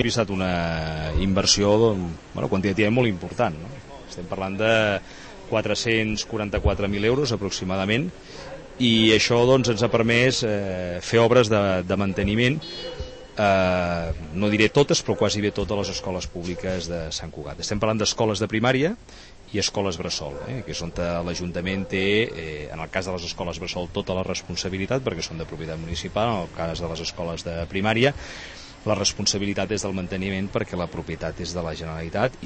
principi ha estat una inversió quantitativament molt important, no? Estem parlant de 444.000 euros aproximadament, i això doncs, ens ha permès fer obres de manteniment, no diré totes, però quasi bé totes les escoles públiques de Sant Cugat. Estem parlant d'escoles de primària i escoles bressol, que és on l'Ajuntament té, en el cas de les escoles bressol, tota la responsabilitat, perquè són de propietat municipal. En el cas de les escoles de primària, la responsabilitat és del manteniment, perquè la propietat és de la Generalitat,